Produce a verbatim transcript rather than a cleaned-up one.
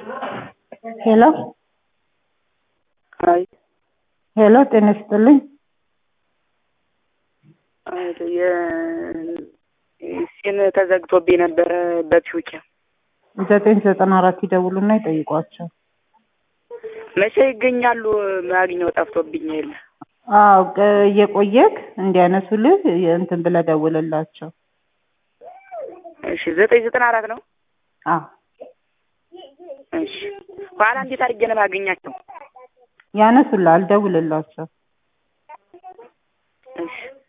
ሄሎ አይ ሄሎ ጤና ይስጥልኝ። አይ የ ሲን ተዘግቶብኝ ነበር በፊውቻ ዘጠኝ ዘጠና አራት ይደውሉና ይጠይቋቸው። መቼ ይገኛሉ? ማግኘው ጠፍቶብኝ የለ። አዎ እየቆየክ እንዲያነሱልህ እንትን ብለህ ደውልላቸው። እሺ ዘጠኝ ዘጠና አራት ነው? አዎ እሺ ኋላ እንዴት አድርጌ ነው ማግኛቸው? ያነሱልሃል፣ ደውልላቸው። እሺ